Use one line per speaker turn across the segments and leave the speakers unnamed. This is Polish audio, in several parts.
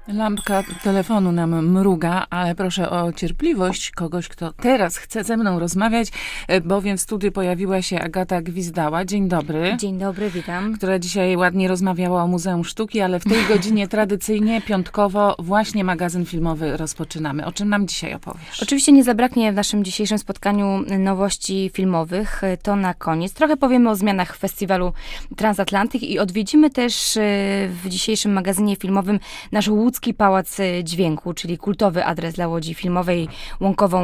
Lampka telefonu nam mruga, ale proszę o cierpliwość kogoś, kto teraz chce ze mną rozmawiać, bowiem w studiu pojawiła się Agata Gwizdała. Dzień dobry.
Dzień dobry, witam.
Która dzisiaj ładnie rozmawiała o Muzeum Sztuki, ale w tej godzinie tradycyjnie, piątkowo, właśnie magazyn filmowy rozpoczynamy. O czym nam dzisiaj opowiesz?
Oczywiście nie zabraknie w naszym dzisiejszym spotkaniu nowości filmowych. To na koniec. Trochę powiemy o zmianach w festiwalu Transatlantyk i odwiedzimy też w dzisiejszym magazynie filmowym nasz łódzki Pałac Dźwięku, czyli kultowy adres dla Łodzi Filmowej, Łąkową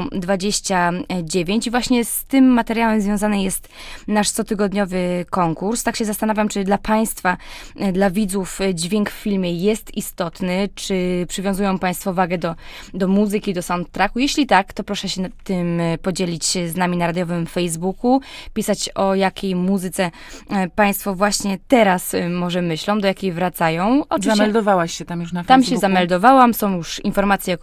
29. I właśnie z tym materiałem związany jest nasz cotygodniowy konkurs. Tak się zastanawiam, czy dla Państwa, dla widzów dźwięk w filmie jest istotny, czy przywiązują Państwo wagę do muzyki, do soundtracku. Jeśli tak, to proszę się tym podzielić z nami na radiowym Facebooku, pisać o jakiej muzyce Państwo właśnie teraz może myślą, do jakiej wracają.
Oczywiście, zameldowałaś się tam już na
Tam
Facebooku?
się zameldowałam, są już informacje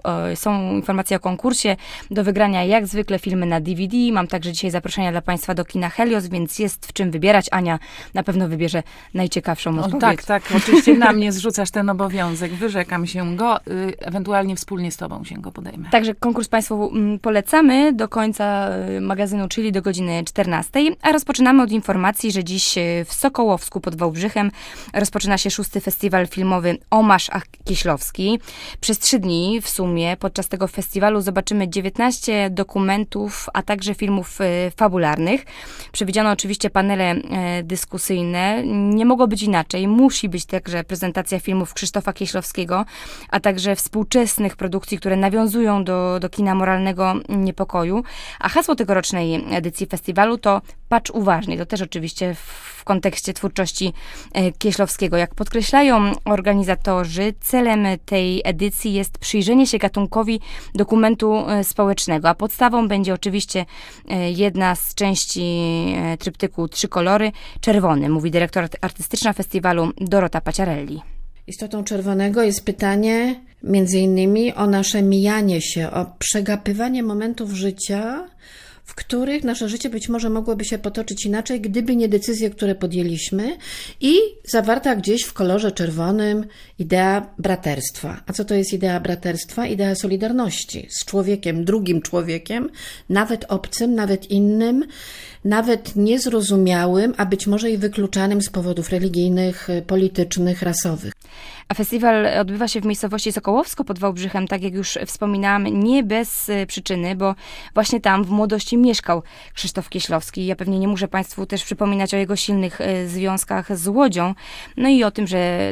o konkursie. Do wygrania jak zwykle filmy na DVD. Mam także dzisiaj zaproszenia dla Państwa do kina Helios, więc jest w czym wybierać. Ania na pewno wybierze najciekawszą odpowiedź.
Tak, oczywiście na mnie zrzucasz ten obowiązek. Wyrzekam się go, ewentualnie wspólnie z Tobą się go podejmę.
Także konkurs Państwu polecamy do końca magazynu, czyli do godziny 14. A rozpoczynamy od informacji, że dziś w Sokołowsku pod Wałbrzychem rozpoczyna się 6. festiwal filmowy Omarz Kieślowski. Przez 3 dni w sumie podczas tego festiwalu zobaczymy 19 dokumentów, a także filmów fabularnych. Przewidziano oczywiście panele dyskusyjne. Nie mogło być inaczej. Musi być także prezentacja filmów Krzysztofa Kieślowskiego, a także współczesnych produkcji, które nawiązują do kina moralnego niepokoju. A hasło tegorocznej edycji festiwalu to Patrz uważnie. To też oczywiście w kontekście twórczości Kieślowskiego. Jak podkreślają organizatorzy, celem tej edycji jest przyjrzenie się gatunkowi dokumentu społecznego, a podstawą będzie oczywiście jedna z części tryptyku 3 kolory, czerwony, mówi dyrektor artystyczna festiwalu Dorota Paciarelli.
Istotą czerwonego jest pytanie między innymi o nasze mijanie się, o przegapywanie momentów życia, w których nasze życie być może mogłoby się potoczyć inaczej, gdyby nie decyzje, które podjęliśmy i zawarta gdzieś w kolorze czerwonym idea braterstwa. A co to jest idea braterstwa? Idea solidarności z człowiekiem, drugim człowiekiem, nawet obcym, nawet innym, nawet niezrozumiałym, a być może i wykluczanym z powodów religijnych, politycznych, rasowych.
A festiwal odbywa się w miejscowości Sokołowsko pod Wałbrzychem, tak jak już wspominałam, nie bez przyczyny, bo właśnie tam w młodości mieszkał Krzysztof Kieślowski. Ja pewnie nie muszę Państwu też przypominać o jego silnych związkach z Łodzią, no i o tym, że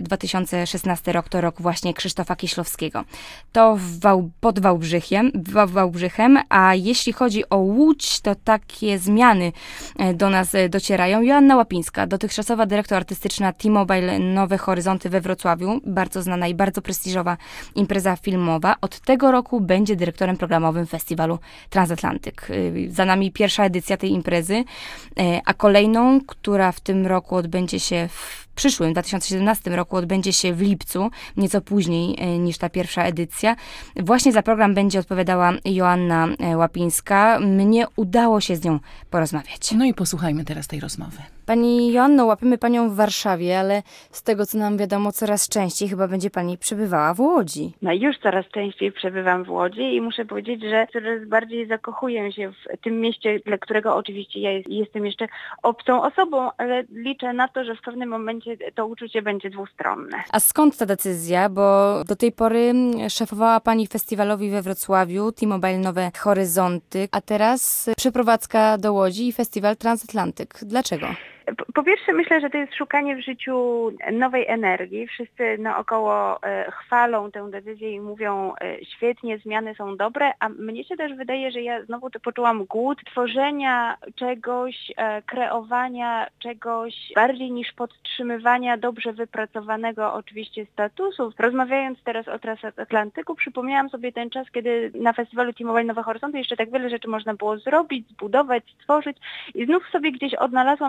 2016 rok to rok właśnie Krzysztofa Kieślowskiego. To pod Wałbrzychem, a jeśli chodzi o Łódź, to takie zmiany do nas docierają. Joanna Łapińska, dotychczasowa dyrektor artystyczna T-Mobile Nowe Horyzonty we Wrocławiu, bardzo znana i bardzo prestiżowa impreza filmowa, od tego roku będzie dyrektorem programowym festiwalu Transatlantyk. Za nami pierwsza edycja tej imprezy, a kolejną, która w tym roku odbędzie się w przyszłym, 2017 roku odbędzie się w lipcu, nieco później niż ta pierwsza edycja. Właśnie za program będzie odpowiadała Joanna Łapińska. Mnie udało się z nią porozmawiać.
No i posłuchajmy teraz tej rozmowy.
Pani Joanno, łapiemy Panią w Warszawie, ale z tego, co nam wiadomo, coraz częściej chyba będzie Pani przebywała w Łodzi.
No już coraz częściej przebywam w Łodzi i muszę powiedzieć, że coraz bardziej zakochuję się w tym mieście, dla którego oczywiście ja jestem jeszcze obcą osobą, ale liczę na to, że w pewnym momencie to uczucie będzie dwustronne.
A skąd ta decyzja? Bo do tej pory szefowała Pani festiwalowi we Wrocławiu, T-Mobile Nowe Horyzonty, a teraz przeprowadzka do Łodzi i festiwal Transatlantyk. Dlaczego?
Po pierwsze myślę, że to jest szukanie w życiu nowej energii. Wszyscy naokoło chwalą tę decyzję i mówią świetnie, zmiany są dobre, a mnie się też wydaje, że ja znowu to poczułam głód tworzenia czegoś, kreowania czegoś bardziej niż podtrzymywania dobrze wypracowanego oczywiście statusu. Rozmawiając teraz o Transatlantyku, przypomniałam sobie ten czas, kiedy na festiwalu T-Mobile Nowe Horyzonty jeszcze tak wiele rzeczy można było zrobić, zbudować, stworzyć i znów sobie gdzieś odnalazłam taką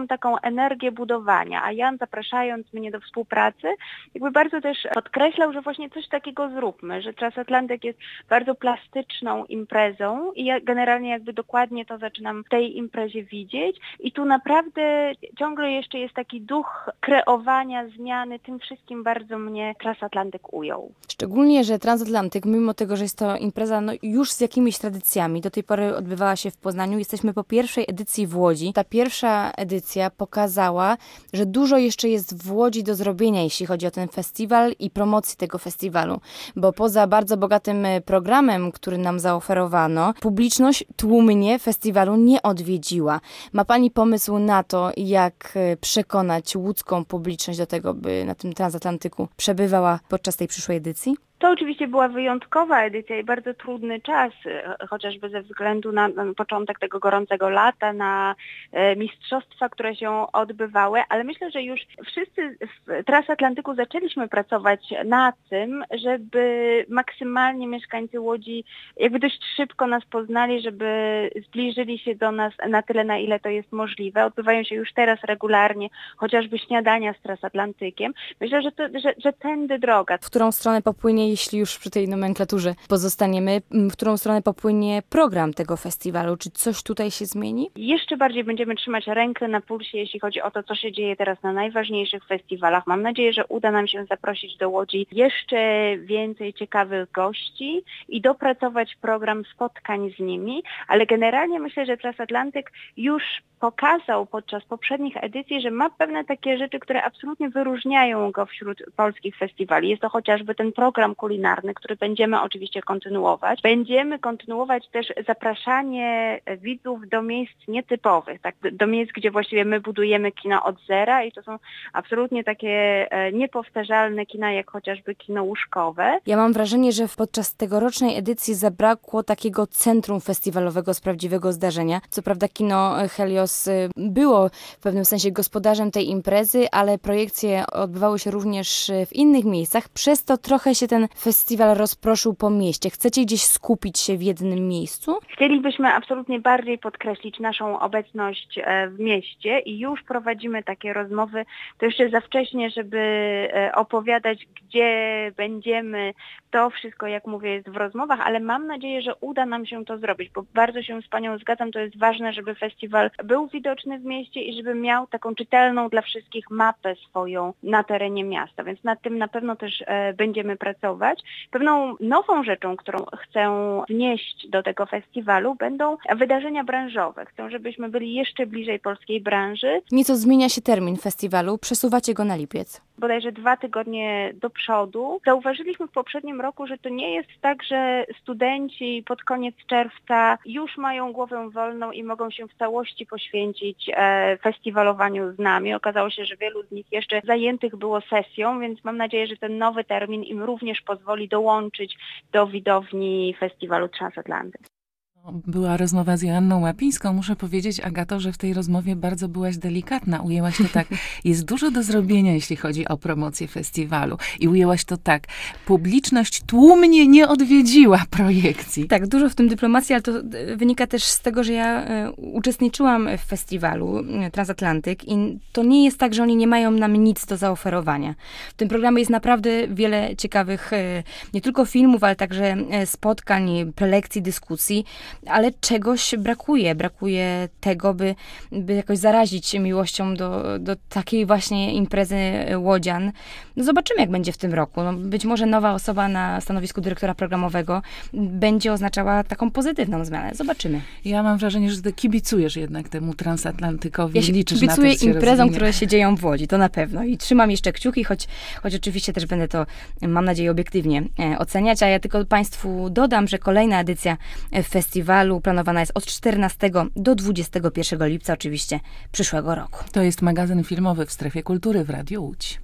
energię budowania, a Jan, zapraszając mnie do współpracy, jakby bardzo też podkreślał, że właśnie coś takiego zróbmy, że Transatlantyk jest bardzo plastyczną imprezą i ja generalnie jakby dokładnie to zaczynam w tej imprezie widzieć i tu naprawdę ciągle jeszcze jest taki duch kreowania, zmiany, tym wszystkim bardzo mnie Transatlantyk ujął.
Szczególnie, że Transatlantyk, mimo tego, że jest to impreza już z jakimiś tradycjami, do tej pory odbywała się w Poznaniu, jesteśmy po pierwszej edycji w Łodzi. Ta pierwsza edycja pokazała, że dużo jeszcze jest w Łodzi do zrobienia, jeśli chodzi o ten festiwal i promocji tego festiwalu, bo poza bardzo bogatym programem, który nam zaoferowano, publiczność tłumnie festiwalu nie odwiedziła. Ma Pani pomysł na to, jak przekonać łódzką publiczność do tego, by na tym Transatlantyku przebywała podczas tej przyszłej edycji?
To oczywiście była wyjątkowa edycja i bardzo trudny czas, chociażby ze względu na początek tego gorącego lata, na mistrzostwa, które się odbywały, ale myślę, że już wszyscy w Transatlantyku zaczęliśmy pracować nad tym, żeby maksymalnie mieszkańcy Łodzi jakby dość szybko nas poznali, żeby zbliżyli się do nas na tyle, na ile to jest możliwe. Odbywają się już teraz regularnie chociażby śniadania z Transatlantykiem. Myślę, że tędy droga.
W którą stronę popłynie, jeśli już przy tej nomenklaturze pozostaniemy, w którą stronę popłynie program tego festiwalu? Czy coś tutaj się zmieni?
Jeszcze bardziej będziemy trzymać rękę na pulsie, jeśli chodzi o to, co się dzieje teraz na najważniejszych festiwalach. Mam nadzieję, że uda nam się zaprosić do Łodzi jeszcze więcej ciekawych gości i dopracować program spotkań z nimi, ale generalnie myślę, że Transatlantyk już pokazał podczas poprzednich edycji, że ma pewne takie rzeczy, które absolutnie wyróżniają go wśród polskich festiwali. Jest to chociażby ten program kulinarny, który będziemy oczywiście kontynuować. Będziemy kontynuować też zapraszanie widzów do miejsc nietypowych, tak, do miejsc, gdzie właściwie my budujemy kino od zera i to są absolutnie takie niepowtarzalne kina, jak chociażby kino łóżkowe.
Ja mam wrażenie, że podczas tegorocznej edycji zabrakło takiego centrum festiwalowego z prawdziwego zdarzenia. Co prawda kino Helios było w pewnym sensie gospodarzem tej imprezy, ale projekcje odbywały się również w innych miejscach. Przez to trochę się ten festiwal rozproszył po mieście. Chcecie gdzieś skupić się w jednym miejscu?
Chcielibyśmy absolutnie bardziej podkreślić naszą obecność w mieście i już prowadzimy takie rozmowy. To jeszcze za wcześnie, żeby opowiadać, gdzie będziemy. To wszystko, jak mówię, jest w rozmowach, ale mam nadzieję, że uda nam się to zrobić, bo bardzo się z Panią zgadzam, to jest ważne, żeby festiwal był widoczny w mieście i żeby miał taką czytelną dla wszystkich mapę swoją na terenie miasta, więc nad tym na pewno też będziemy pracować. Pewną nową rzeczą, którą chcę wnieść do tego festiwalu, będą wydarzenia branżowe. Chcę, żebyśmy byli jeszcze bliżej polskiej branży.
Nieco zmienia się termin festiwalu, przesuwacie go na lipiec.
Bodajże 2 tygodnie do przodu. Zauważyliśmy w poprzednim roku, że to nie jest tak, że studenci pod koniec czerwca już mają głowę wolną i mogą się w całości poświęcić festiwalowaniu z nami. Okazało się, że wielu z nich jeszcze zajętych było sesją, więc mam nadzieję, że ten nowy termin im również pozwoli dołączyć do widowni festiwalu Transatlantyk.
Była rozmowa z Joanną Łapińską. Muszę powiedzieć, Agato, że w tej rozmowie bardzo byłaś delikatna. Ujęłaś to tak. Jest dużo do zrobienia, jeśli chodzi o promocję festiwalu. I ujęłaś to tak. Publiczność tłumnie nie odwiedziła projekcji.
Tak, dużo w tym dyplomacji, ale to wynika też z tego, że ja uczestniczyłam w festiwalu Transatlantyk i to nie jest tak, że oni nie mają nam nic do zaoferowania. W tym programie jest naprawdę wiele ciekawych, nie tylko filmów, ale także spotkań, prelekcji, dyskusji, ale czegoś brakuje. Brakuje tego, by jakoś zarazić miłością do takiej właśnie imprezy łodzian. No zobaczymy, jak będzie w tym roku. No, być może nowa osoba na stanowisku dyrektora programowego będzie oznaczała taką pozytywną zmianę. Zobaczymy.
Ja mam wrażenie, że ty kibicujesz jednak temu Transatlantykowi.
Ja się
liczysz na to,
kibicuję
że się
imprezom,
rozwinie.
które się dzieją w Łodzi, to na pewno. I trzymam jeszcze kciuki, choć oczywiście też będę to, mam nadzieję, obiektywnie oceniać. A ja tylko Państwu dodam, że kolejna edycja festiwalu planowana jest od 14 do 21 lipca, oczywiście przyszłego roku.
To jest magazyn filmowy w Strefie Kultury w Radiu Łódź.